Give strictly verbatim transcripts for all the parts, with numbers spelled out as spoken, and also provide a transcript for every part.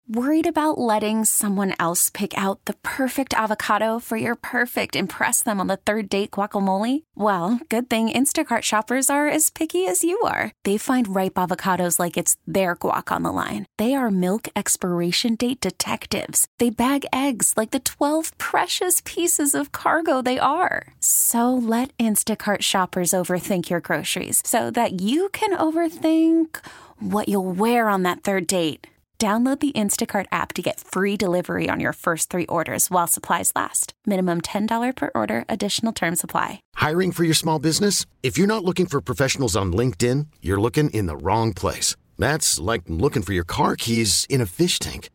Worried about letting someone else pick out the perfect avocado for your perfect impress them on the third date guacamole? Well, good thing Instacart shoppers are as picky as you are. They find ripe avocados like it's their guac on the line. They are milk expiration date detectives. They bag eggs like the twelve precious pieces of cargo they are. So let Instacart shoppers overthink your groceries so that you can overthink what you'll wear on that third date. Download the Instacart app to get free delivery on your first three orders while supplies last. Minimum ten dollars per order. Additional terms apply. Hiring for your small business? If you're not looking for professionals on LinkedIn, you're looking in the wrong place. That's like looking for your car keys in a fish tank.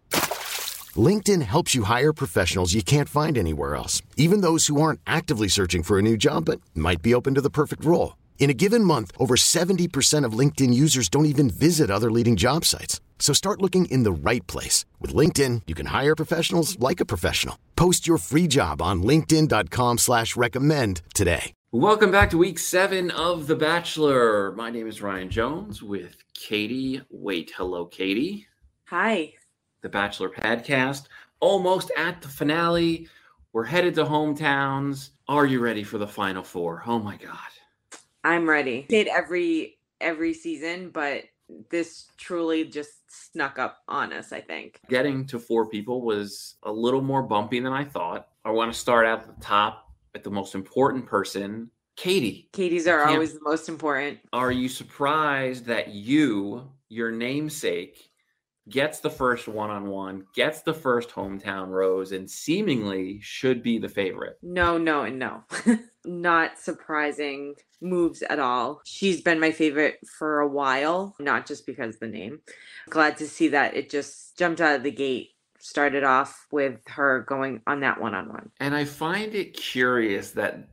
LinkedIn helps you hire professionals you can't find anywhere else, even those who aren't actively searching for a new job but might be open to the perfect role. In a given month, over seventy percent of LinkedIn users don't even visit other leading job sites. So start looking in the right place. With LinkedIn, you can hire professionals like a professional. Post your free job on linkedin.com slash recommend today. Welcome back to week seven of The Bachelor. My name is Ryan Jones with Katie. Wait, hello, Katie. Hi. The Bachelor podcast, almost at the finale. We're headed to hometowns. Are you ready for the final four? Oh my God. I'm ready. Did every every season, but this truly just snuck up on us, I think. Getting to four people was a little more bumpy than I thought. I want to start at the top at the most important person, Katie. Katie's are always the most important. Are you surprised that you, your namesake, gets the first one-on-one, gets the first hometown rose, and seemingly should be the favorite? No, no, and no. Not surprising moves at all. She's been my favorite for a while, not just because of the name. Glad to see that it just jumped out of the gate. Started off with her going on that one-on-one. And I find it curious that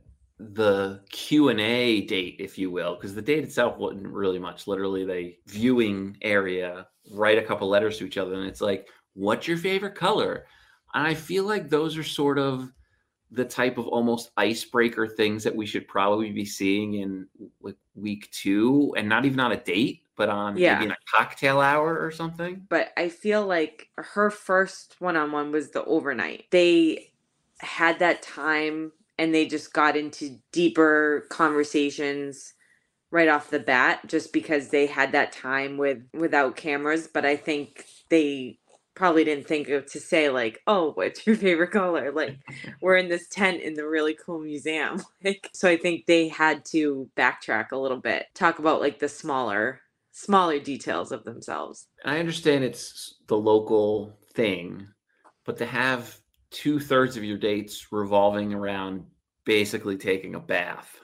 the Q and A date, if you will, because the date itself wasn't really much. Literally, the viewing area, write a couple letters to each other, and it's like, what's your favorite color? And I feel like those are sort of the type of almost icebreaker things that we should probably be seeing in like week two, and not even on a date, but on yeah. maybe in a cocktail hour or something. But I feel like her first one-on-one was the overnight. They had that time and they just got into deeper conversations right off the bat, just because they had that time with without cameras. But I think they probably didn't think of to say like, oh, what's your favorite color? Like, we're in this tent in the really cool museum. Like, so I think they had to backtrack a little bit, talk about like the smaller, smaller details of themselves. I understand it's the local thing, but to have two thirds of your dates revolving around basically taking a bath.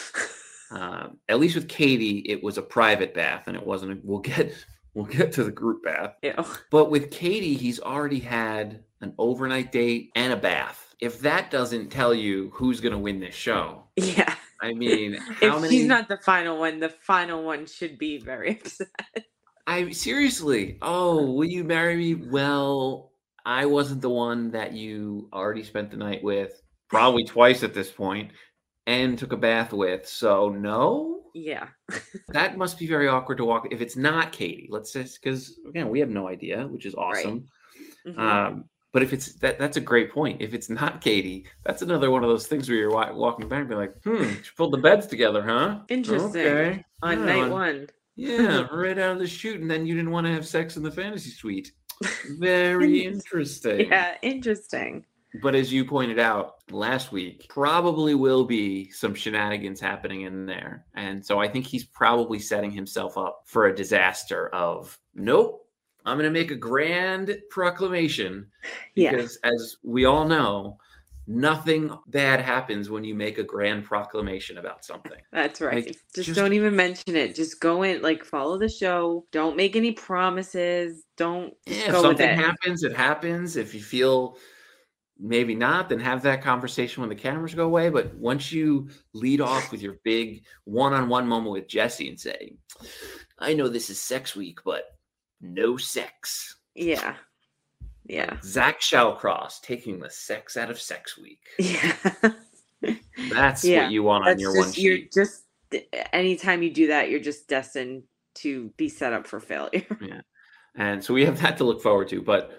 Um, at least with Katie, it was a private bath, and it wasn't. A, we'll get we'll get to the group bath. Ew. But with Katie, he's already had an overnight date and a bath. If that doesn't tell you who's going to win this show, yeah. I mean, how if many? She's not the final one. The final one should be very upset. I seriously. Oh, will you marry me? Well, I wasn't the one that you already spent the night with, probably twice at this point, and took a bath with. So no. Yeah. That must be very awkward to walk. If it's not Katie, let's just, because again, we have no idea, which is awesome. Right. Mm-hmm. Um, but if it's that, that's a great point. If it's not Katie, that's another one of those things where you're wa- walking back and be like, hmm, she pulled the beds together, huh? Interesting. Okay. On yeah. night one. Yeah, right out of the chute, and then you didn't want to have sex in the fantasy suite. Very interesting. Yeah, interesting. But as you pointed out last week, probably will be some shenanigans happening in there. And so I think he's probably setting himself up for a disaster of, nope, I'm going to make a grand proclamation. Because yeah. as we all know, nothing bad happens when you make a grand proclamation about something. That's right. Like, just, just don't even mention it. Just go in, like, follow the show. Don't make any promises. Don't yeah, go if something with it. happens, it happens. If you feel maybe not, then have that conversation when the cameras go away. But once you lead off with your big one-on-one moment with Jesse and say, I know this is sex week, but no sex. Yeah. Yeah. Zach Shallcross taking the sex out of sex week. Yeah. That's yeah. what you want That's on your just, one sheet. You're just, anytime you do that, you're just destined to be set up for failure. Yeah. And so we have that to look forward to. But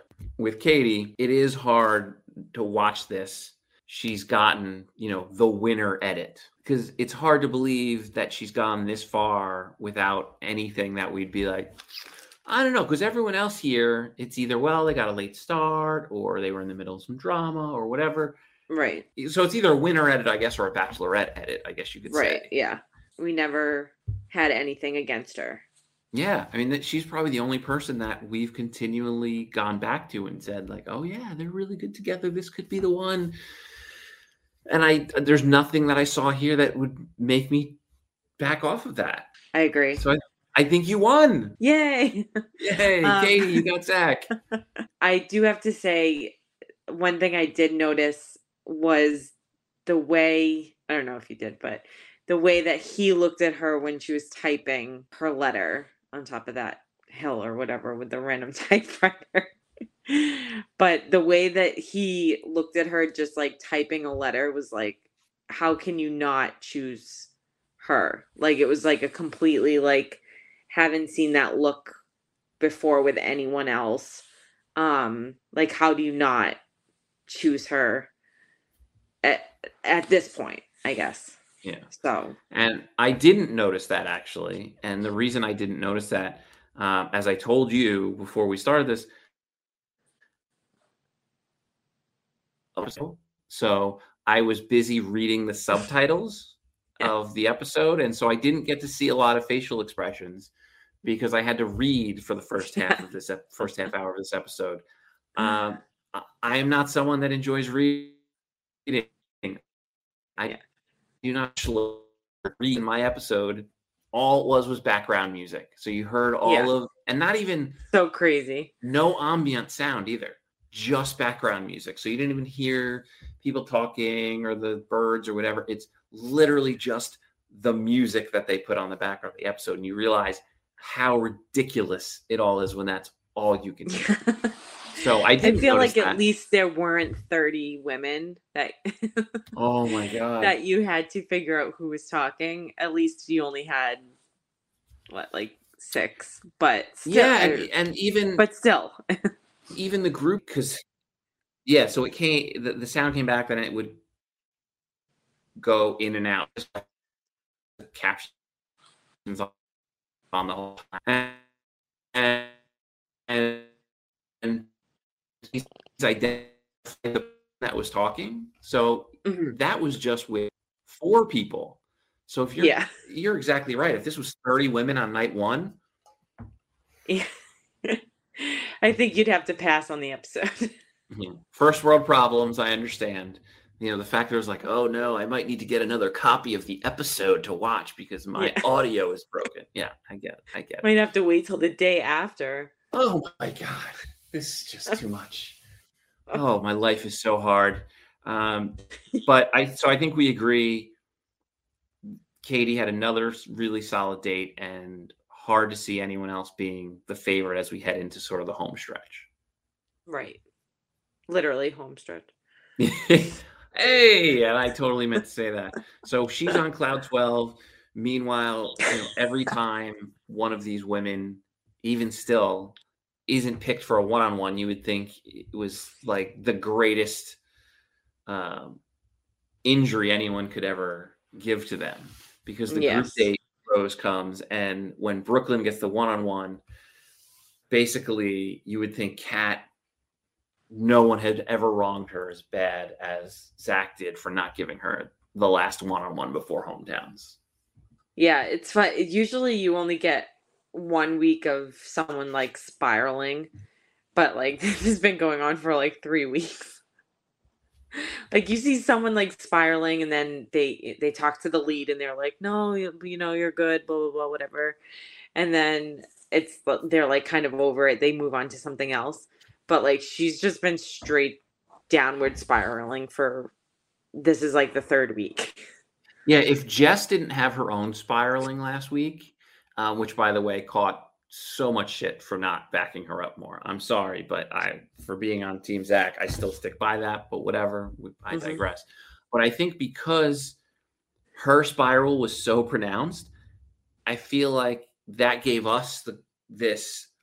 with Katie, it is hard to watch this. She's gotten, you know, the winner edit, because it's hard to believe that she's gone this far without anything that we'd be like, I don't know, because everyone else here, it's either, well, they got a late start or they were in the middle of some drama or whatever. Right. So it's either a winner edit, I guess, or a bachelorette edit, I guess you could right. say. Yeah. We never had anything against her. Yeah. I mean, that she's probably the only person that we've continually gone back to and said, like, oh, yeah, they're really good together. This could be the one. And I, there's nothing that I saw here that would make me back off of that. I agree. So I, I think you won. Yay. Yay. Um, Katie, you got Zach. I do have to say, one thing I did notice was the way, I don't know if you did, but the way that he looked at her when she was typing her letter on top of that hill or whatever with the random typewriter. But the way that he looked at her just like typing a letter was like, how can you not choose her? Like, it was like a completely, like, haven't seen that look before with anyone else. Um, like, how do you not choose her at, at this point, I guess. Yeah. So, and I didn't notice that, actually. And the reason I didn't notice that, um, as I told you before we started this, so I was busy reading the subtitles Yeah. of the episode. And so I didn't get to see a lot of facial expressions because I had to read for the first half of this ep- first half hour of this episode. Um, I- I am not someone that enjoys reading. I Yeah. do not actually read my episode. All it was was background music. So you heard all Yeah. of, and not even, so crazy. no ambient sound either, just background music. So you didn't even hear people talking or the birds or whatever. It's literally just the music that they put on the background of the episode. And you realize how ridiculous it all is when that's all you can hear. So I I didn't feel notice like that. at least there weren't thirty women that Oh my God. that you had to figure out who was talking. At least you only had what, like six, but still, yeah. And, and even, but still, even the group, because yeah, so it came, the, the sound came back and it would go in and out, just captions on the whole time. And, and, and he's identified that was talking. So Mhm. that was just with four people. So if you're, yeah, you're exactly right. If this was thirty women on night one, yeah. I think you'd have to pass on the episode. you know, first world problems, I understand. You know, the fact that it was like, oh no, I might need to get another copy of the episode to watch because my Yeah. audio is broken. Yeah, I get it. I get it. Might have to wait till the day after. Oh my God, this is just too much. Oh, my life is so hard. Um, but I, so I think we agree. Katie had another really solid date, and hard to see anyone else being the favorite as we head into sort of the home stretch. Right. Literally home stretch. Hey, and I totally meant to say that. So she's on cloud twelve. Meanwhile, you know, every time one of these women, even still, isn't picked for a one-on-one, you would think it was like the greatest um, injury anyone could ever give to them, because the Yes. group date rose comes, and when Brooklyn gets the one-on-one, basically you would think Kat, no one had ever wronged her as bad as Zach did for not giving her the last one-on-one before hometowns. Yeah, it's fun. Usually you only get one week of someone like spiraling, but like this has been going on for like three weeks. Like you see someone like spiraling, and then they they talk to the lead and they're like, no, you, you know, you're good, blah, blah, blah, whatever. And then it's, they're like kind of over it. They move on to something else. But like, she's just been straight downward spiraling for, this is like the third week. Yeah, if Jess didn't have her own spiraling last week, uh, which by the way caught so much shit for not backing her up more. I'm sorry, but I, for being on Team Zach, I still stick by that, but whatever, I Mhm. digress. But I think because her spiral was so pronounced, I feel like that gave us the, this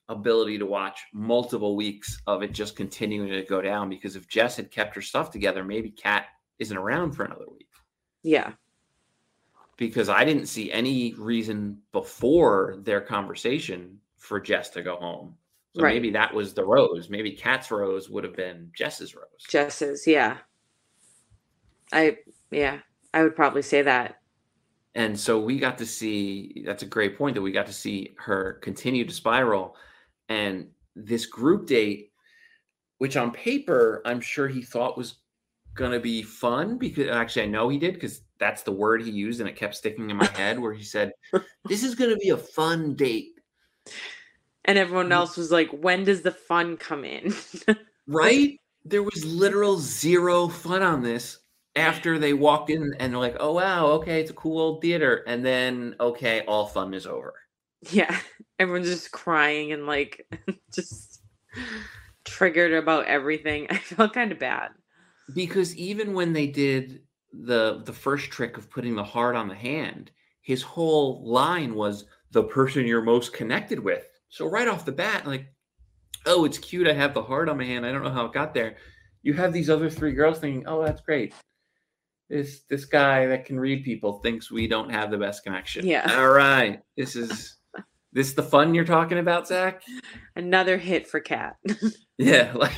ability to watch multiple weeks of it just continuing to go down, because if Jess had kept her stuff together, maybe Kat isn't around for another week. Yeah. Because I didn't see any reason before their conversation for Jess to go home. So right. maybe that was the rose. Maybe Kat's rose would have been Jess's rose. Jess's, yeah. I, yeah, I would probably say that. And so we got to see, that's a great point, that we got to see her continue to spiral. And this group date, which on paper, I'm sure he thought was going to be fun, because actually I know he did, because that's the word he used and it kept sticking in my head, where he said, this is going to be a fun date. And everyone else was like, when does the fun come in? Right? There was literal zero fun on this after they walked in and they're like, oh, wow, okay, it's a cool old theater. And then, okay, all fun is over. Yeah. Everyone's just crying and like just triggered about everything. I felt kind of bad. Because even when they did the the first trick of putting the heart on the hand, his whole line was the person you're most connected with. So right off the bat, like, oh, it's cute, I have the heart on my hand, I don't know how it got there. You have these other three girls thinking, oh, that's great. This this guy that can read people thinks we don't have the best connection. Yeah. All right. This is this the fun you're talking about, Zach? Another hit for Kat. Yeah. Like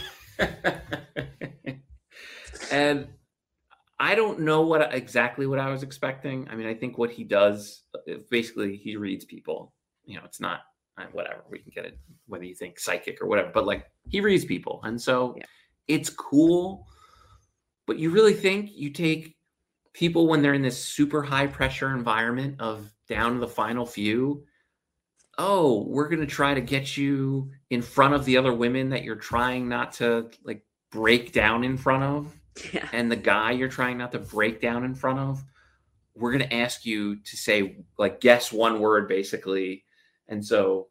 and I don't know what exactly what I was expecting. I mean, I think what he does, basically, he reads people. You know, it's not whatever. We can get it, whether you think psychic or whatever, but like he reads people. And so yeah. It's cool. But you really think you take people when they're in this super high pressure environment of down to the final few, oh, we're going to try to get you in front of the other women that you're trying not to like break down in front of. Yeah. And the guy you're trying not to break down in front of, we're going to ask you to say, like, guess one word, basically. And so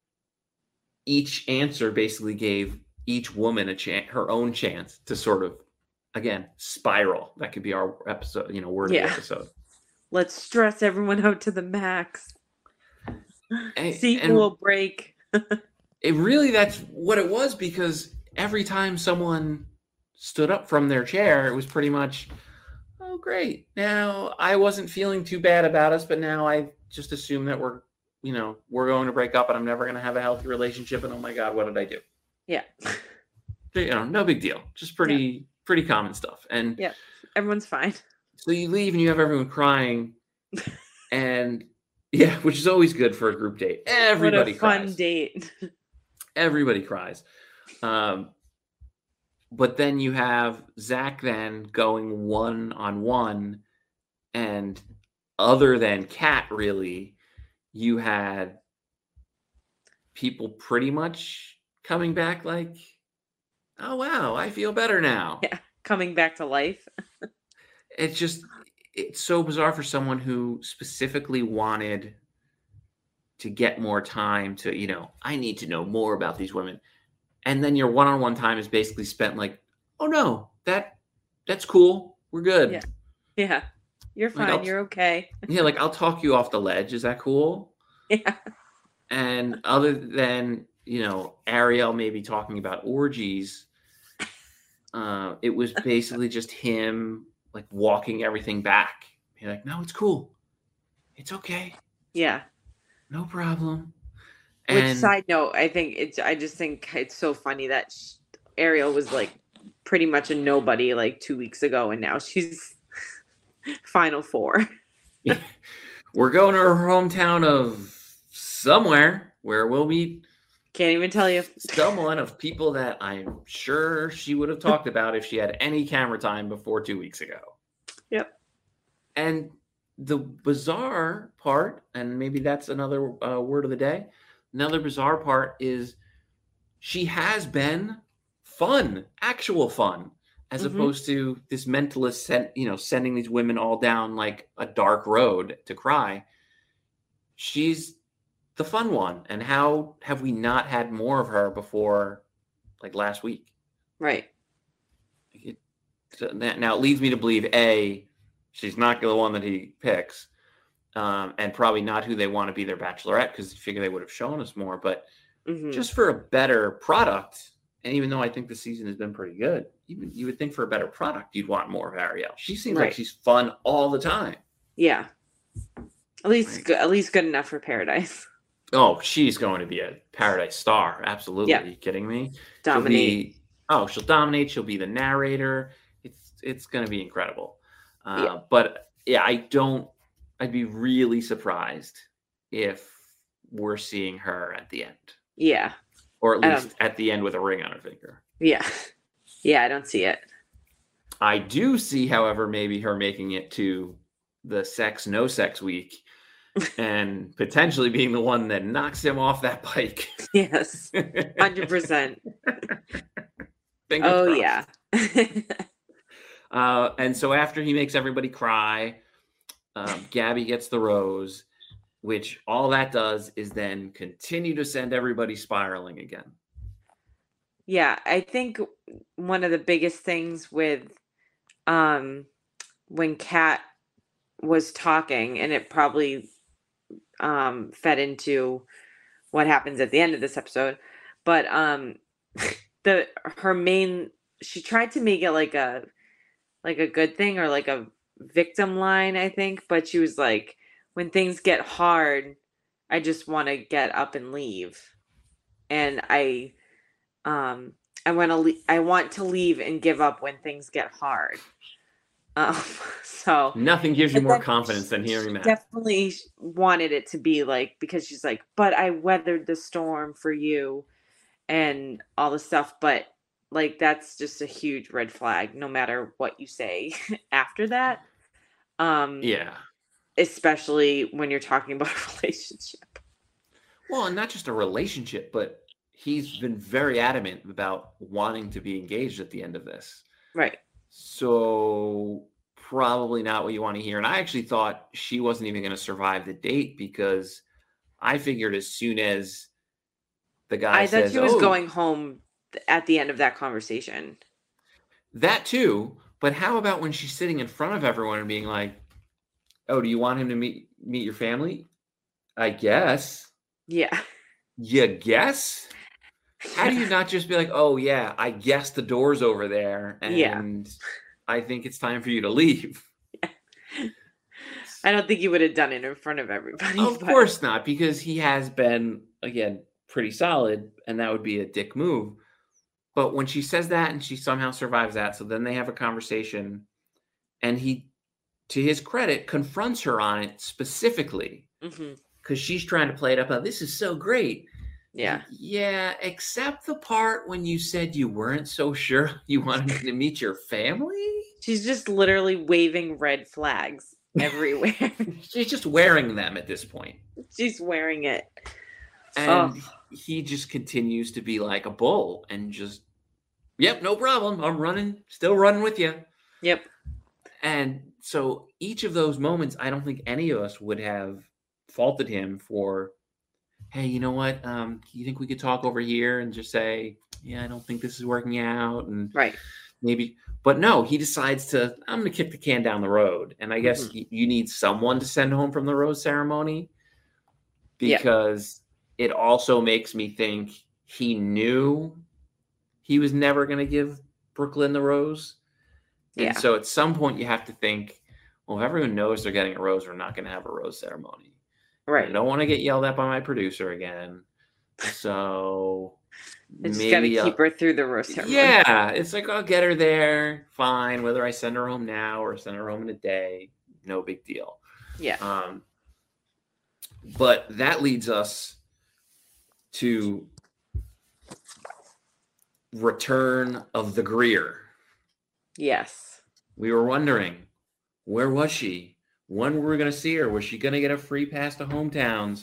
each answer basically gave each woman a chance, her own chance to sort of, again, spiral. That could be our episode, you know, word yeah. of the episode. Let's stress everyone out to the max. And, See who and will break. It really, that's what it was, because every time someone stood up from their chair, it was pretty much, oh, great. Now, I wasn't feeling too bad about us, but now I just assume that we're, you know, we're going to break up and I'm never going to have a healthy relationship. And oh my God, what did I do? Yeah. You know, no big deal. Just pretty, yeah. pretty common stuff. And yeah, everyone's fine. So you leave and you have everyone crying, and yeah, which is always good for a group date. Everybody what a cries. Fun date. Everybody cries. Um, but then you have Zach then going one on one, and other than Kat, really, you had people pretty much coming back like, oh wow, I feel better now. Yeah, coming back to life. It's just, it's so bizarre for someone who specifically wanted to get more time to, you know, I need to know more about these women. And then your one-on-one time is basically spent like, oh no, that that's cool. We're good. Yeah. Yeah. You're fine. Like, You're okay. Yeah. Like, I'll talk you off the ledge. Is that cool? Yeah. And other than, you know, Ariel maybe talking about orgies, uh, it was basically just him like walking everything back. You're like, no, it's cool. It's okay. Yeah. No problem. Which, and, side note, I think it's, I just think it's so funny that she, Ariel was like pretty much a nobody like two weeks ago, and now she's Final Four. We're going to her hometown of somewhere where we'll meet. Can't even tell you. Someone of people that I'm sure she would have talked about if she had any camera time before two weeks ago. Yep. And the bizarre part, and maybe that's another uh, word of the day, another bizarre part is she has been fun, actual fun, as mm-hmm. opposed to this mentalist, sent, you know, sending these women all down like a dark road to cry. She's the fun one. And how have we not had more of her before, like last week? Right. It, so that, now it leads me to believe, A, she's not the one that he picks, um, and probably not who they want to be their bachelorette, because you figure they would have shown us more. But Mm-hmm. just for a better product. And even though I think the season has been pretty good, even you would think for a better product, you'd want more of Ariel. She seems Right. like she's fun all the time. Yeah. At least, Right. good, at least good enough for Paradise. Oh, she's going to be a Paradise star. Absolutely. Yeah. Are you kidding me? Dominate. She'll be, oh, she'll dominate. She'll be the narrator. It's it's going to be incredible. Uh, Yeah. But yeah, I don't, I'd be really surprised if we're seeing her at the end. Yeah. Or at I least don't- at the end with a ring on her finger. Yeah. Yeah, I don't see it. I do see, however, maybe her making it to the sex, no sex week and potentially being the one that knocks him off that bike. Yes. one hundred percent. Fingers Oh, crossed. yeah. Uh, and so after he makes everybody cry, um, Gabby gets the rose, which all that does is then continue to send everybody spiraling again. Yeah, I think one of the biggest things with um when Kat was talking, and it probably um fed into what happens at the end of this episode, but um the her main she tried to make it like a like a good thing or like a victim line, I think, but she was like, when things get hard, I just want to get up and leave. And I um I want to le- I want to leave and give up when things get hard. Um so Nothing gives you but more then confidence than hearing she that. definitely wanted it to be like, because she's like, but I weathered the storm for you and all the stuff, but like that's just a huge red flag no matter what you say after that. Um Yeah. especially when you're talking about a relationship. Well, and not just a relationship, but he's been very adamant about wanting to be engaged at the end of this. Right. So probably not what you want to hear. And I actually thought she wasn't even going to survive the date because I figured as soon as the guy I thought says, she was "Oh," going home at the end of that conversation. that too. But how about when she's sitting in front of everyone and being like, "Oh, do you want him to meet meet your family?" I guess. Yeah. You guess? How do you not just be like, "Oh yeah, I guess the door's over there, and Yeah. I think it's time for you to leave." I don't think you would have done it in front of everybody. Of but- course not, because he has been, again, pretty solid, and that would be a dick move. But when she says that and she somehow survives that, so then they have a conversation, and he, to his credit, confronts her on it specifically Mhm. because she's trying to play it up. Oh, this is so great. Yeah. Yeah, except the part when you said you weren't so sure you wanted me to meet your family. She's just literally waving red flags everywhere. She's just wearing them at this point. She's wearing it. And Oh. he just continues to be like a bull and just, yep, no problem. I'm running, still running with you. Yep. And so each of those moments, I don't think any of us would have faulted him for, hey, you know what? Um, you think we could talk over here and just say, yeah, I don't think this is working out. And Right. maybe, but no, he decides to, I'm going to kick the can down the road. And I guess Mhm. y- you need someone to send home from the rose ceremony Yeah. because it also makes me think he knew he was never going to give Brooklyn the rose. And Yeah. so at some point you have to think, well, if everyone knows they're getting a rose, we're not going to have a rose ceremony. I Right. don't want to get yelled at by my producer again. So I just got to maybe I'll- keep her through the rose ceremony. yeah, it's like I'll get her there, fine. Whether I send her home now or send her home in a day, no big deal. Yeah. Um, but that leads us to Return of the Greer. Yes. We were wondering, where was she? When were we going to see her? Was she going to get a free pass to hometowns?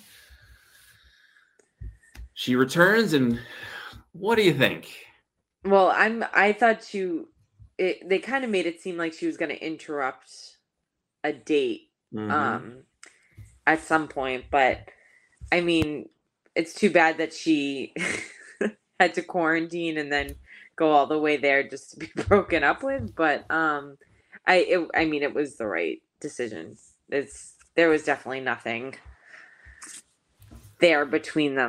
She returns, and what do you think? Well, I'm. I thought you. It, they kind of made it seem like she was going to interrupt a date Mhm. um at some point, but I mean, it's too bad that she had to quarantine and then go all the way there just to be broken up with. But um, I. It, I mean, it was the right decision. It's there was definitely nothing there between them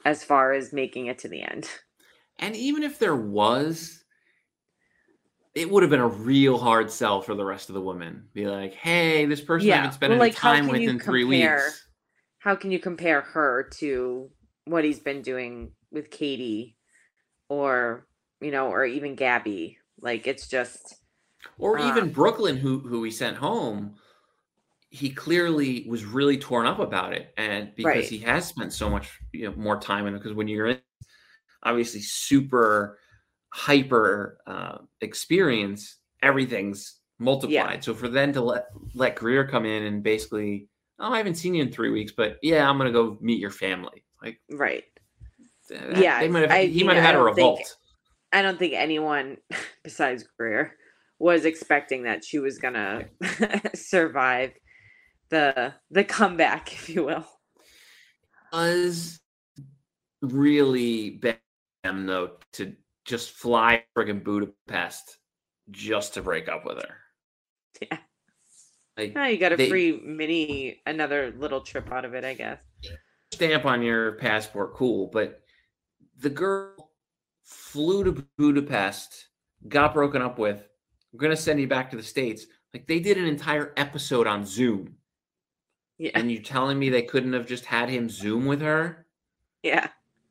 as far as making it to the end. And even if there was, it would have been a real hard sell for the rest of the women. Be like, hey, this person Yeah. I've been Well, spending like, how time can with you in three compare? weeks. How can you compare her to what he's been doing with Katie, or you know, or even Gabby? Like, it's just, Or uh, even Brooklyn, who who he sent home. He clearly was really torn up about it, and because right. he has spent so much, you know, more time in it. Because when you're in, obviously super hyper uh, experience, everything's multiplied. Yeah. So for them to let let Greer come in and basically, oh, I haven't seen you in three weeks, but yeah, I'm gonna go meet your family. Like, Right. that, Yeah. they might have. I He mean, might have I had a don't think revolt. I don't think anyone besides Greer was expecting that she was gonna survive the the comeback, if you will. Was really bad them though to just fly friggin' Budapest just to break up with her. Yeah. Like, Oh, you got a they free mini, another little trip out of it, I guess. stamp on your passport, cool, but the girl flew to Budapest, got broken up with. I'm gonna send you back to the States. Like, they did an entire episode on Zoom, Yeah. and you're telling me they couldn't have just had him Zoom with her? Yeah.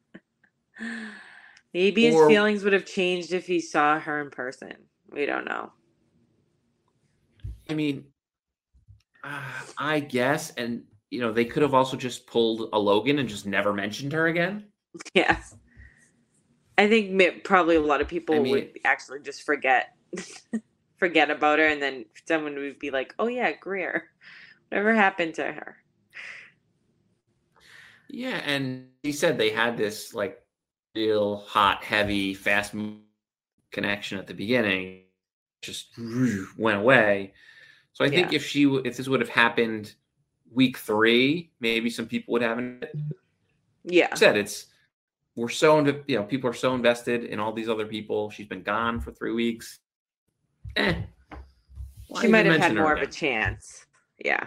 Maybe his Or, feelings would have changed if he saw her in person. We don't know. I mean, uh, I guess, and you know, they could have also just pulled a Logan and just never mentioned her again. Yeah. I think may- probably a lot of people I mean, would actually just forget forget about her, and then someone would be like, oh yeah, Greer. Whatever happened to her? Yeah, and he said they had this like real hot, heavy, fast connection at the beginning, just went away. So I think Yeah. if she if this would have happened week three, maybe some people would have it. Yeah. Like I said, it's we're so into, you know, people are so invested in all these other people. She's been gone for three weeks. Eh, why She even might have had mention her more of a again? chance. Yeah.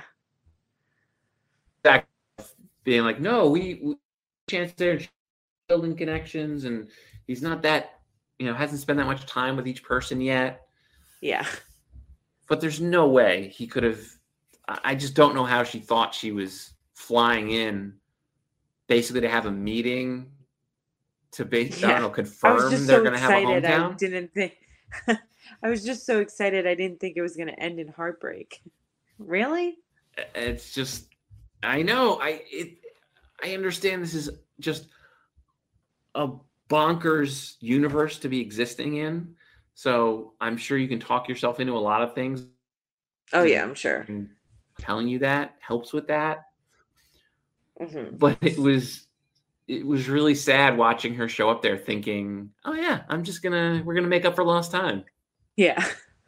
Back being like, no, we, we chance there building connections, and he's not that, you know, hasn't spent that much time with each person yet. Yeah. But there's no way he could have. I just don't know how she thought she was flying in, basically to have a meeting to base. Yeah. I don't know, I was confirm just they're so going to have a excited. I hometown. didn't think. I was just so excited. I didn't think it was going to end in heartbreak. Really? It's just, I know. I it. I understand this is just a bonkers universe to be existing in. So I'm sure you can talk yourself into a lot of things. Oh yeah, I'm sure. And telling you that helps with that. Mm-hmm. But it was it was really sad watching her show up there thinking, oh yeah, I'm just gonna we're gonna make up for lost time. Yeah.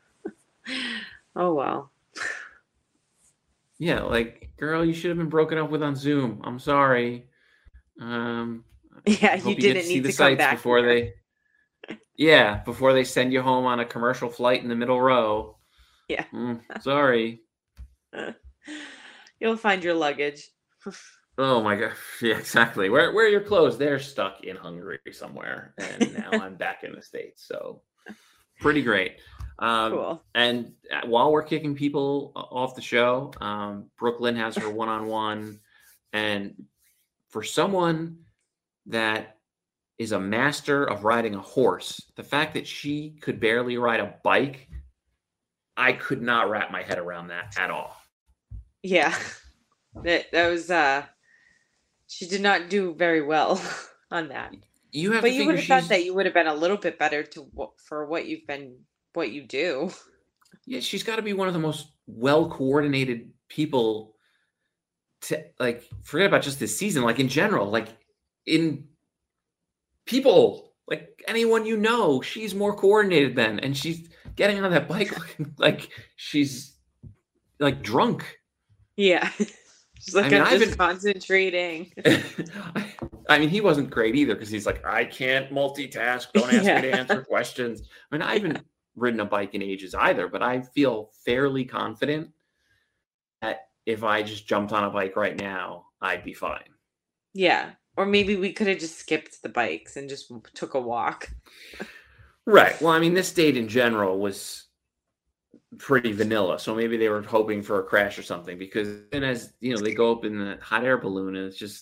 Oh well. Yeah, like, girl, you should have been broken up with on Zoom. I'm sorry. Um Yeah, I you hope you get didn't to see need the to come sights back before here. they Yeah, before they send you home on a commercial flight in the middle row. Yeah. Mm, sorry. You'll find your luggage. Oh my god. Yeah, exactly. Where where are your clothes? They're stuck in Hungary somewhere. And now I'm back in the States. So pretty great. Um, Cool. And while we're kicking people off the show, um, Brooklyn has her one-on-one. And for someone that is a master of riding a horse, the fact that she could barely ride a bike, I could not wrap my head around that at all. Yeah. That that was uh she did not do very well on that. You have But to you figure would have thought she's that you would have been a little bit better to wo- for what you've been what you do. yeah, she's got to be one of the most well-coordinated people to, like, forget about just this season, like in general, like in people, like anyone you know, she's more coordinated than, and she's getting on that bike looking like she's like drunk. Yeah. She's like, I mean, I'm I've just been- concentrating. I mean, he wasn't great either because he's like, I can't multitask. Don't ask Yeah. me to answer questions. I mean, I haven't ridden a bike in ages either, but I feel fairly confident that if I just jumped on a bike right now, I'd be fine. Yeah. Or maybe we could have just skipped the bikes and just took a walk. Right. Well, I mean, this date in general was pretty vanilla, so maybe they were hoping for a crash or something, because then as, you know, they go up in the hot air balloon and it's just,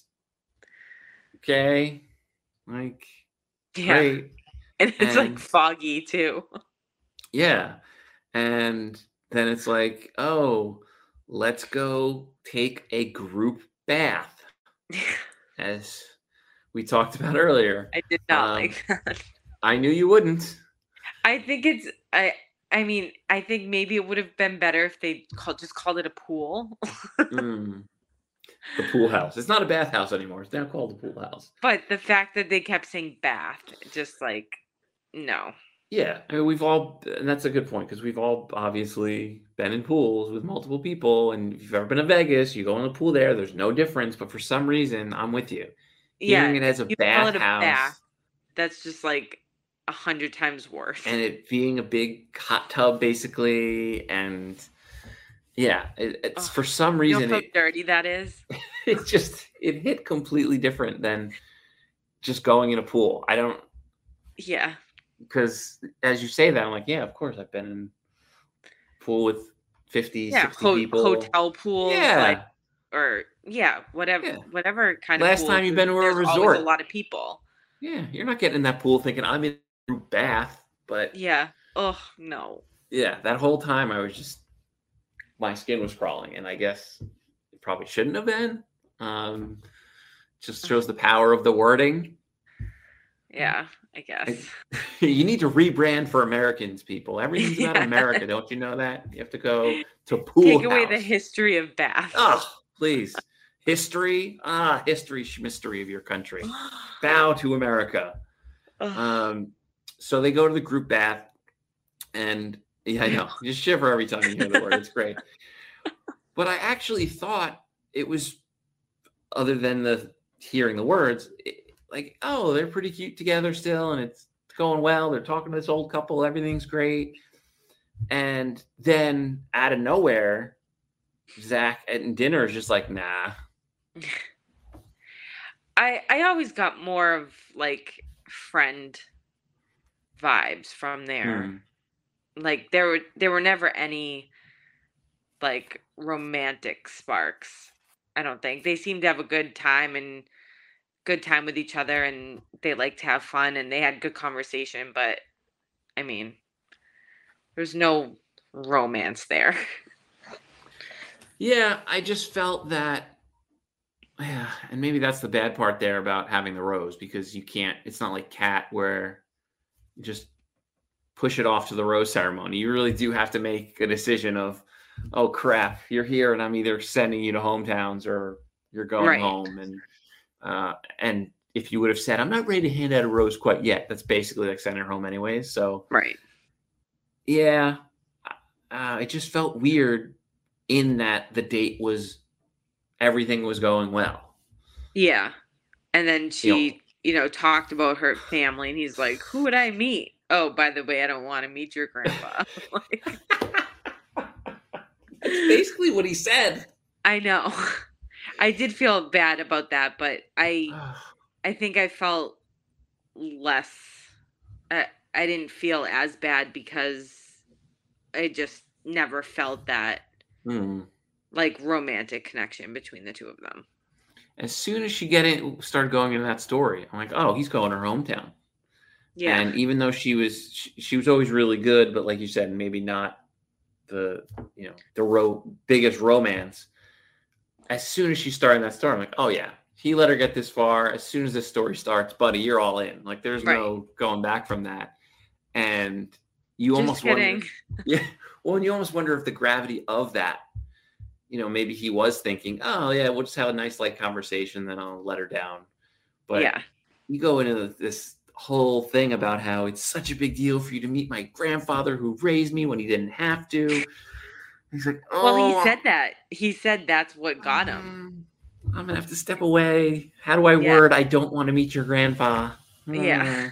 okay, like, Yeah. great. And it's And- like foggy too. Yeah. And then it's like, oh, let's go take a group bath, as we talked about earlier. I did not Um, like that. I knew you wouldn't. I think it's I I mean, I think maybe it would have been better if they called just called it a pool. Mm. The pool house. It's not a bathhouse anymore. It's now called the pool house. But the fact that they kept saying bath, just like no. Yeah, I mean, we've all, and that's a good point, because we've all obviously been in pools with multiple people, and if you've ever been to Vegas, you go in the pool there, there's no difference, but for some reason, I'm with you. Hearing Yeah, it as a you call it a bathhouse, bath. That's just like a hundred times worse. and it being a big hot tub, basically, and yeah, it, it's Ugh, for some you reason, know how it, dirty that is? it just, it hit completely different than just going in a pool. I don't, Yeah. because as you say that, I'm like, yeah, of course, I've been in a pool with fifty, Yeah. sixty Ho- people. hotel pools, Yeah. like or yeah, whatever Yeah. whatever kind Last of time you've been to a there's always resort. a lot of people. Yeah, you're not getting in that pool thinking I'm in a group bath, but Yeah. Oh no. yeah, that whole time I was just, my skin was crawling, and I guess it probably shouldn't have been. Um, just shows the power of the wording. Yeah, I guess. You need to rebrand for Americans, people. Everything's about Yeah. America, don't you know that? You have to go to pool Take away the house. history of bath. Oh, please. History, ah, history, mystery of your country. Bow to America. Ugh. Um, so they go to the group bath, and yeah, I know, you shiver every time you hear the word. It's great. But I actually thought it was, other than the hearing the words, it, like, oh, they're pretty cute together still, and it's going well. They're talking to this old couple. Everything's great. And then out of nowhere, Zach at dinner is just like, nah. I I always got more of like friend vibes from there. Hmm. Like there were there were never any like romantic sparks. I don't think. They seemed to have a good time and good time with each other, and they liked to have fun, and they had good conversation, but I mean, there's no romance there. Yeah, I just felt that, yeah, and maybe that's the bad part there about having the rose, because you can't, it's not like Cat where you just push it off to the rose ceremony. You really do have to make a decision of, oh crap, you're here and I'm either sending you to hometowns or you're going Right. home. And uh, and if you would have said, I'm not ready to hand out a rose quite yet, that's basically like sending her home anyways. So Right. yeah, uh, it just felt weird in that the date was, everything was going well. Yeah. And then she, You know- you know, talked about her family, and he's like, who would I meet? Oh, by the way, I don't want to meet your grandpa. Like, That's basically what he said. I know. I did feel bad about that, but I I think I felt less I, I didn't feel as bad because I just never felt that Hmm. like romantic connection between the two of them. As soon as she get in, started going into that story, I'm like, oh, he's going to her hometown. Yeah. And even though she was, she, she was always really good, but like you said, maybe not the, you know, the ro- biggest romance. As soon as she started that story, I'm like, oh yeah, he let her get this far. As soon as this story starts, buddy, you're all in. Like, there's Right. no going back from that. And you Just almost kidding. wonder, yeah. Well, and you almost wonder if the gravity of that, you know, maybe he was thinking, oh yeah, we'll just have a nice light conversation, then I'll let her down. But Yeah. you go into this whole thing about how it's such a big deal for you to meet my grandfather who raised me when he didn't have to. He's like, oh, Well, he said that. He said that's what got him. um, I'm gonna have to step away. How do I Yeah. word I don't want to meet your grandpa? Yeah.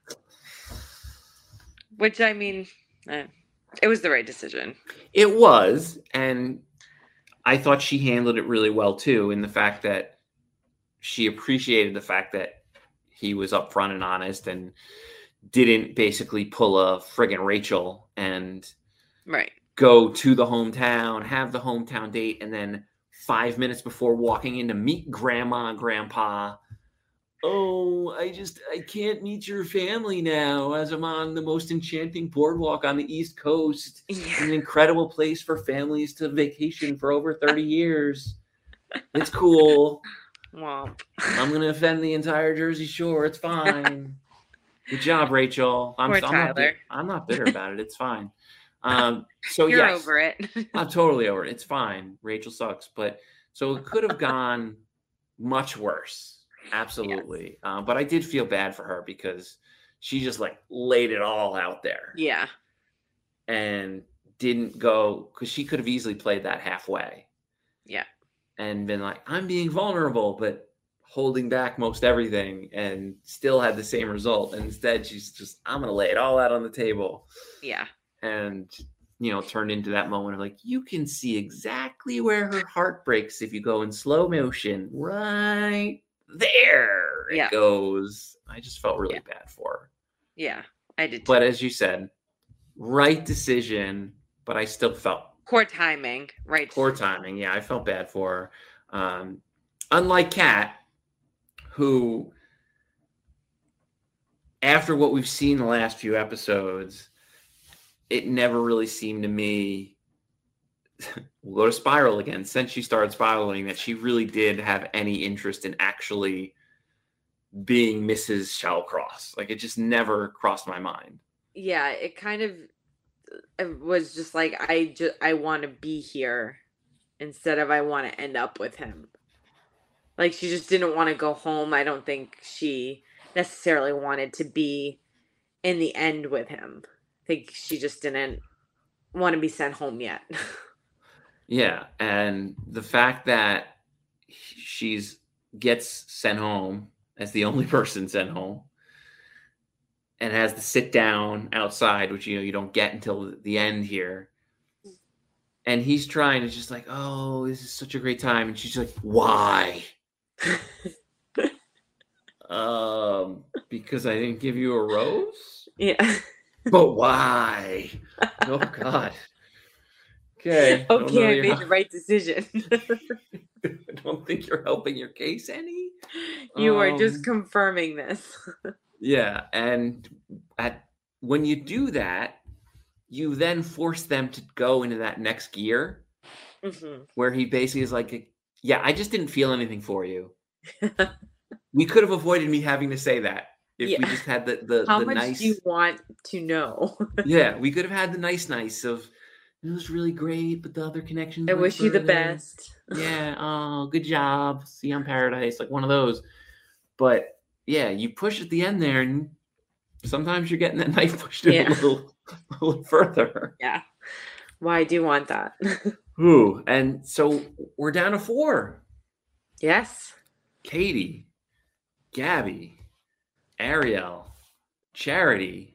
Which I mean, eh, it was the right decision. It was, and I thought she handled it really well too, in the fact that she appreciated the fact that he was upfront and honest and didn't basically pull a friggin' Rachel and right. go to the hometown, have the hometown date, and then five minutes before walking in to meet grandma and grandpa, oh, I just, I can't meet your family now as I'm on the most enchanting boardwalk on the East Coast. Yeah. An incredible place for families to vacation for over thirty years. It's cool. Womp. I'm going to offend the entire Jersey Shore. It's fine. Good job, Rachel. I'm, Poor I'm, not, Tyler. I'm not bitter about it. It's fine. Um, so You're yes, over it. I'm totally over it. It's fine. Rachel sucks. But so it could have gone much worse. Absolutely. Yes. Uh, but I did feel bad for her because she just like laid it all out there. Yeah. And didn't go, because she could have easily played that halfway. Yeah. And been like, I'm being vulnerable, but holding back most everything and still had the same result. And instead she's just, I'm going to lay it all out on the table. Yeah. And, you know, turned into that moment of like, you can see exactly where her heart breaks if you go in slow motion. Right there it yeah. goes. I just felt really yeah. bad for her. Yeah, I did too. But as you said, right decision, but I still felt poor timing. Right. Poor timing. Yeah, I felt bad for her. Um, unlike Kat, who, after what we've seen the last few episodes, it never really seemed to me, we'll go to Spiral again, since she started spiraling, that she really did have any interest in actually being Missus Shallcross. Like, it just never crossed my mind. Yeah, it kind of it was just like, I just I want to be here instead of I want to end up with him. Like, she just didn't want to go home. I don't think she necessarily wanted to be in the end with him. I think she just didn't want to be sent home yet. Yeah, and the fact that she's gets sent home as the only person sent home and has to sit down outside, which, you know, you don't get until the end here. And he's trying to just like, oh, this is such a great time. And she's like, why? um, because I didn't give you a rose? Yeah. But why? Oh, God. Okay. Okay, I, I made the right decision. I don't think you're helping your case any. You um, are just confirming this. Yeah, and at when you do that, you then force them to go into that next gear, mm-hmm. where he basically is like, yeah, I just didn't feel anything for you. We could have avoided me having to say that if yeah. we just had the the, How the much nice. Do you want to know? Yeah, we could have had the nice, nice of. It was really great, but the other connections. I wish further. you the best. Yeah. Oh, good job. See you on Paradise. Like one of those. But yeah, you push at the end there, and sometimes you're getting that knife pushed in yeah. a little, a little further. Yeah. Well, I do want that. Ooh, and so we're down to four. Yes. Katie, Gabby, Ariel, Charity.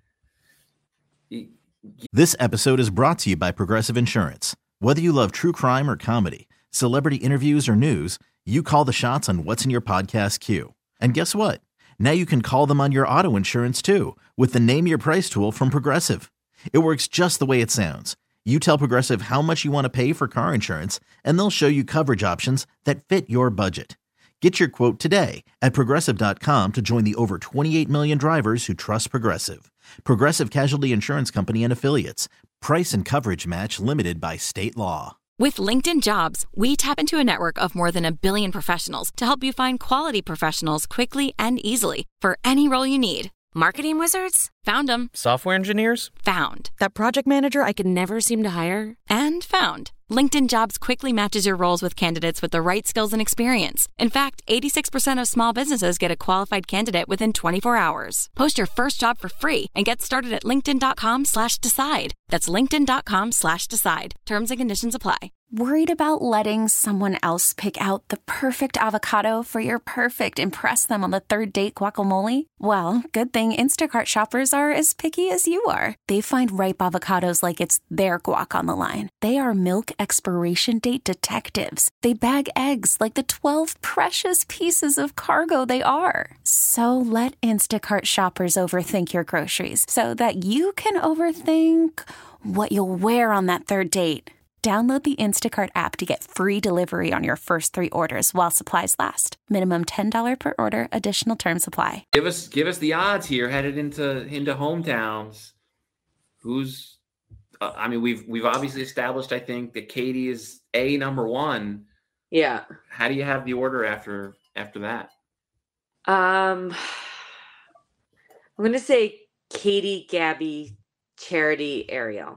This episode is brought to you by Progressive Insurance. Whether you love true crime or comedy, celebrity interviews or news, you call the shots on what's in your podcast queue. And guess what? Now you can call them on your auto insurance too with the Name Your Price tool from Progressive. It works just the way it sounds. You tell Progressive how much you want to pay for car insurance, and they'll show you coverage options that fit your budget. Get your quote today at Progressive dot com to join the over twenty-eight million drivers who trust Progressive. Progressive Casualty Insurance Company and Affiliates. Price and coverage match limited by state law. With LinkedIn Jobs, we tap into a network of more than a billion professionals to help you find quality professionals quickly and easily for any role you need. Marketing wizards? Found them. Software engineers? Found. That project manager I could never seem to hire? And found. LinkedIn Jobs quickly matches your roles with candidates with the right skills and experience. In fact, eighty-six percent of small businesses get a qualified candidate within twenty-four hours. Post your first job for free and get started at linkedin.com slash decide. That's linkedin.com slash decide. Terms and conditions apply. Worried about letting someone else pick out the perfect avocado for your perfect impress them on the third date guacamole? Well, good thing Instacart shoppers are as picky as you are. They find ripe avocados like it's their guac on the line. They are milk expiration date detectives. They bag eggs like the twelve precious pieces of cargo they are. So let Instacart shoppers overthink your groceries so that you can overthink what you'll wear on that third date. Download the Instacart app to get free delivery on your first three orders while supplies last. Minimum ten dollars per order. Additional terms apply. Give us give us the odds here headed into into hometowns. Who's uh, I mean we've we've obviously established I think that Katie is a number one. Yeah. How do you have the order after after that? Um I'm going to say Katie, Gabby, Charity, Ariel.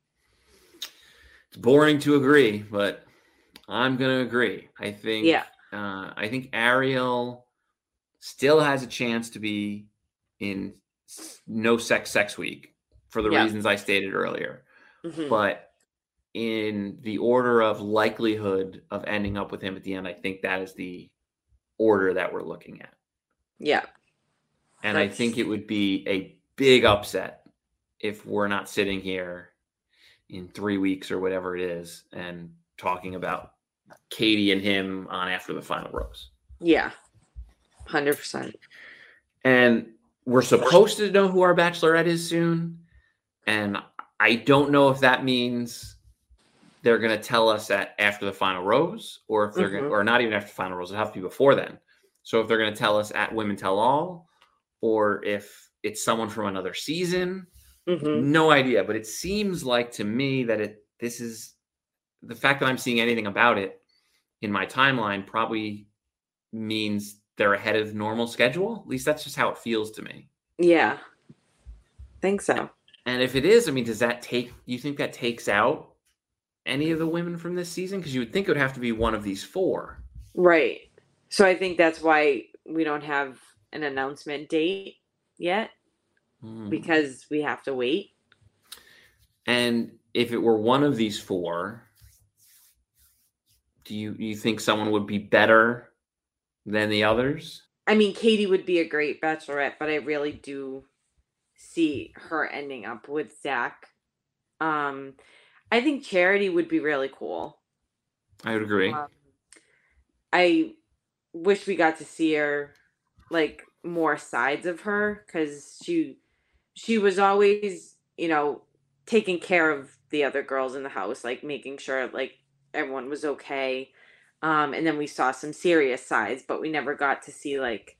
It's boring to agree, but I'm going to agree. I think yeah. uh, I think Ariel still has a chance to be in no sex sex week for the yeah. reasons I stated earlier. Mm-hmm. But in the order of likelihood of ending up with him at the end, I think that is the order that we're looking at. Yeah. And That's... I think it would be a big upset if we're not sitting here in three weeks or whatever it is and talking about Katie and him on After the Final Rose. Yeah, one hundred percent. And we're supposed to know who our Bachelorette is soon. And I don't know if that means they're going to tell us at After the Final Rose or if they're mm-hmm. going to, or not even after the Final Rose, it'll have to be before then. So if they're going to tell us at Women Tell All or if it's someone from another season. Mm-hmm. No idea, but it seems like to me that it this is the fact that I'm seeing anything about it in my timeline probably means they're ahead of normal schedule. At least that's just how it feels to me. Yeah, think so. And if it is, I mean, does that take? You think that takes out any of the women from this season? Because you would think it would have to be one of these four, right? So I think that's why we don't have an announcement date yet. Because we have to wait. And if it were one of these four, do you you think someone would be better than the others? I mean, Katie would be a great Bachelorette, but I really do see her ending up with Zach. Um, I think Charity would be really cool. I would agree. Um, I wish we got to see her, like, more sides of her, because she... She was always, you know, taking care of the other girls in the house, like making sure like everyone was okay. Um, and then we saw some serious sides, but we never got to see like,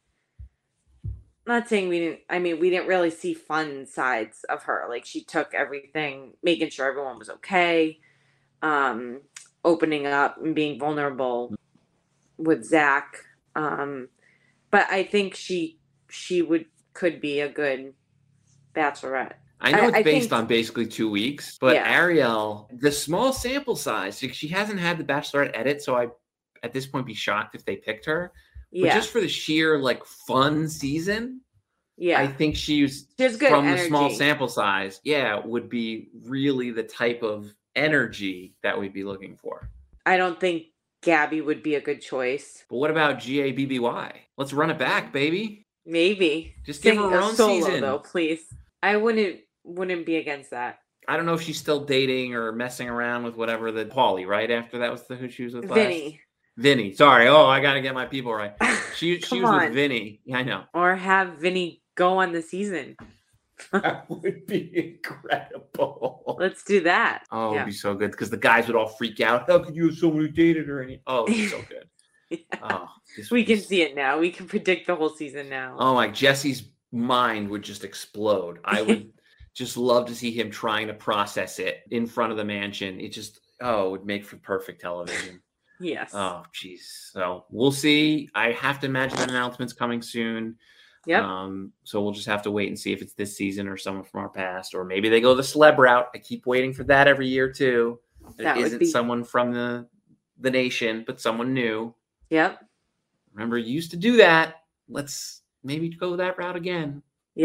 not saying we didn't, I mean, we didn't really see fun sides of her. Like she took everything, making sure everyone was okay, um, opening up and being vulnerable with Zach. Um, but I think she, she would, could be a good Bachelorette. I know it's I, based I think, on basically two weeks, but yeah. Ariel, the small sample size, she hasn't had the Bachelorette edit, so I, at this point, be shocked if they picked her. Yeah. But just for the sheer like fun season, yeah, I think she's good from energy. The small sample size, yeah, would be really the type of energy that we'd be looking for. I don't think Gabby would be a good choice. But what about G A B B Y? Let's run it back, baby. Maybe. Just give Sing her her own solo, season, though, please. I wouldn't wouldn't be against that. I don't know if she's still dating or messing around with whatever the Pauly, right? After that was the who she was with Vinny. Last? Vinny. Sorry. Oh, I got to get my people right. She she was on. with Vinny. Yeah, I know. Or have Vinny go on the season. That would be incredible. Let's do that. Oh, yeah. It'd be so good because the guys would all freak out. How could you have someone who dated her? And he, oh, it'd be so good. yeah. Oh, we can see it now. We can predict the whole season now. Oh my, Jesse's mind would just explode. I would just love to see him trying to process it in front of the mansion. It just, oh, it would make for perfect television. Yes. Oh, geez. So we'll see. I have to imagine that announcement's coming soon. Yep. Um, so we'll just have to wait and see if it's this season or someone from our past, or maybe they go the celeb route. I keep waiting for that every year too. It that isn't be... someone from the the nation, but someone new. Yep. Remember, you used to do that. Let's maybe go that route again. Yeah.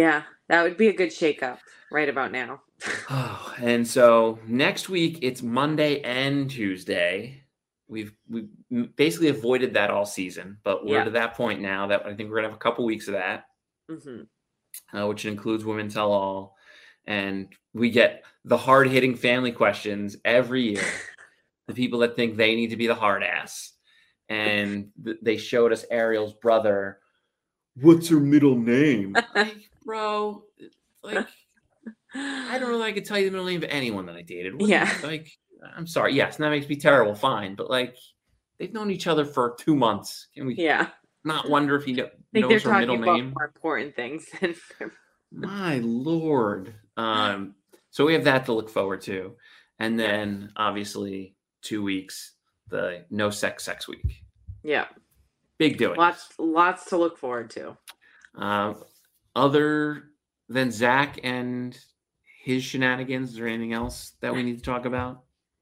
That would be a good shakeup right about now. Oh, and so next week it's Monday and Tuesday. We've we basically avoided that all season, but we're Yeah. to that point now that I think we're gonna have a couple weeks of that, Mm-hmm. uh, which includes Women Tell All, and we get the hard hitting family questions every year. The people that think they need to be the hard ass, and th- they showed us Ariel's brother. What's her middle name? Like, bro, like. I don't know that I could tell you the middle name of anyone that I dated. What Yeah. you, like, I'm sorry. Yes, that makes me terrible. Fine. But, like, they've known each other for two months. Can we Yeah. not wonder if he kn- I think knows they're her talking middle about name? more important things than My Lord. Um, so we have that to look forward to. And then, obviously, two weeks, the no sex sex week. yeah. Big doing. Lots lots to look forward to. Uh, other than Zach and his shenanigans, is there anything else that we need to talk about?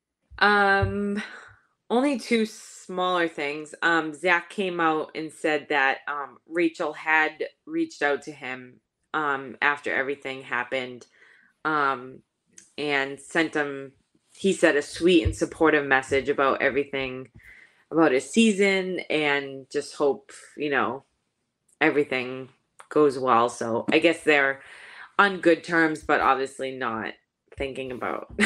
Um, only two smaller things. Um, Zach came out and said that um, Rachel had reached out to him um, after everything happened, um, and sent him, he said, a sweet and supportive message about everything, about his season, and just hope, you know, everything goes well. So I guess they're on good terms, but obviously not thinking about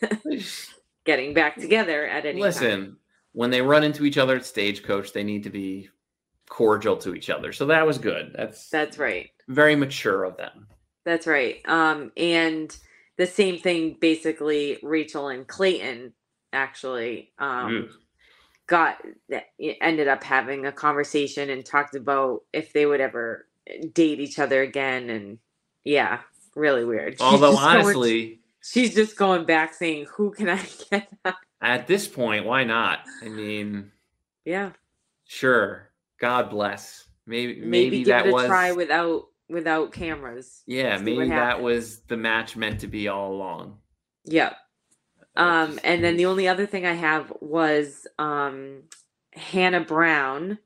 getting back together at any Listen, time. when they run into each other at Stagecoach, they need to be cordial to each other. So that was good. That's That's right. very mature of them. That's right. Um, and the same thing, basically, Rachel and Clayton actually um, Ooh. got ended up having a conversation and talked about if they would ever date each other again. And yeah, really weird. She's Although just going- honestly, she's just going back saying, "Who can I get?" at this point, why not? I mean, Yeah, sure. God bless. Maybe maybe, maybe, give that it a was try without without cameras. yeah. See Maybe what that happens. was the match meant to be all along. Yep. Um, Just- and then the only other thing I have was um, Hannah Brown.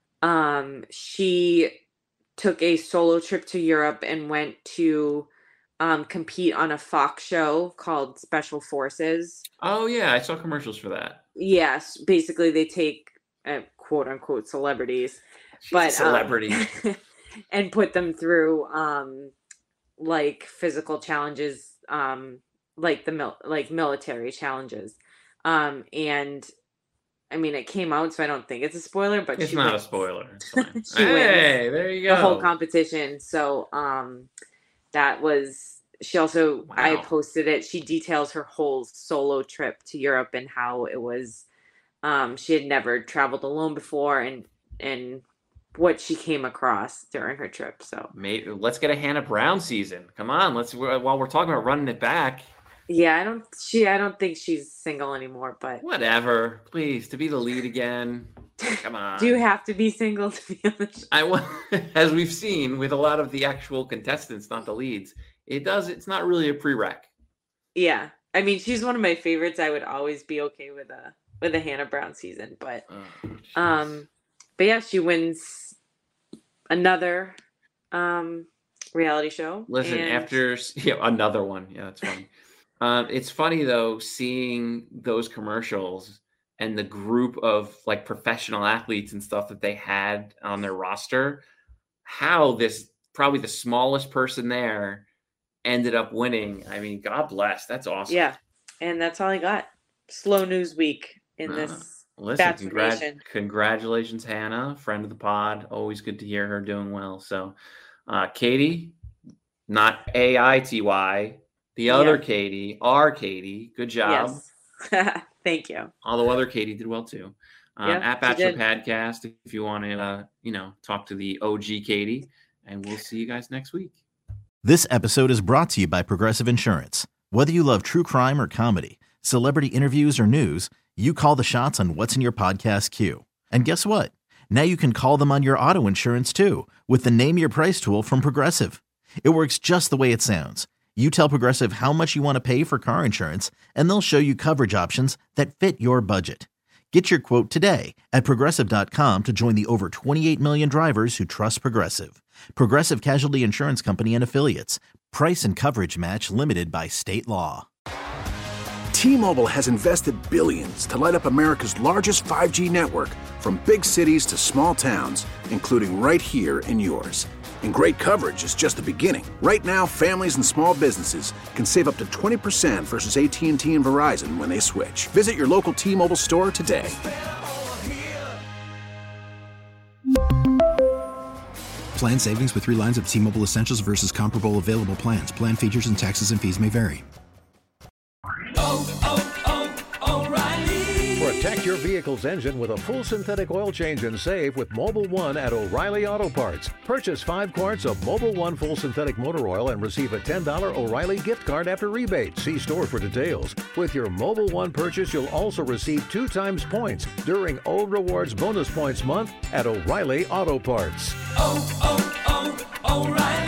Um, she took a solo trip to Europe and went to um, compete on a Fox show called Special Forces. Oh yeah, I saw commercials for that. Yes, basically they take uh, quote unquote celebrities, She's but a celebrity. um, and put them through um, like physical challenges, um, like the mil- like military challenges, um, and I mean it came out, so I don't think it's a spoiler, but It's she not a wins spoiler. It's fine. She wins Hey, there you go. the whole competition. So um, that was she also I Wow. posted it. She details her whole solo trip to Europe and how it was. Um, she had never traveled alone before, and and what she came across during her trip. So Maybe let's get a Hannah Brown season. Come on, let's while we're talking about running it back. yeah, I don't she I don't think she's single anymore. But Whatever, please, to be the lead again. Come on. do you have to be single to be on the show? I wa- as we've seen with a lot of the actual contestants, not the leads. It does. It's not really a prereq. Yeah, I mean she's one of my favorites. I would always be okay with a with a Hannah Brown season, but Oh, jeez. um, but yeah, she wins another um reality show. Listen, and- after yeah, another one. Yeah, that's funny. um, it's funny though seeing those commercials and the group of like professional athletes and stuff that they had on their roster. How this probably the smallest person there ended up winning. I mean, God bless. That's awesome. yeah, and that's all I got. Slow news week in Uh, this. Listen, Bachelor congrat- Nation. congratulations, Hannah, friend of the pod. Always good to hear her doing well. So, uh, Katie, not A I T Y, the other Yeah. Katie, our Katie. Good job. Yes. Thank you. Although other Katie did well too. Um, Yeah, at she Bachelor did. Podcast, if you want to, uh, you know, talk to the O G Katie, and we'll see you guys next week. This episode is brought to you by Progressive Insurance. Whether you love true crime or comedy, celebrity interviews or news, you call the shots on what's in your podcast queue. And guess what? Now you can call them on your auto insurance too with the Name Your Price tool from Progressive. It works just the way it sounds. You tell Progressive how much you want to pay for car insurance, and they'll show you coverage options that fit your budget. Get your quote today at Progressive dot com to join the over twenty-eight million drivers who trust Progressive. Progressive Casualty Insurance Company and Affiliates. Price and coverage match limited by state law. T-Mobile has invested billions to light up America's largest five G network, from big cities to small towns, including right here in yours. And great coverage is just the beginning. Right now, families and small businesses can save up to twenty percent versus A T and T and Verizon when they switch. Visit your local T-Mobile store today. Plan savings with three lines of T-Mobile Essentials versus comparable available plans. Plan features and taxes and fees may vary. Oh, oh, oh, O'Reilly. Protect your vehicle's engine with a full synthetic oil change and save with Mobil one at O'Reilly Auto Parts. Purchase five quarts of Mobil one full synthetic motor oil and receive a ten dollars O'Reilly gift card after rebate. See store for details. With your Mobil one purchase, you'll also receive two times points during O Rewards Bonus Points Month at O'Reilly Auto Parts. Oh, oh, oh, O'Reilly.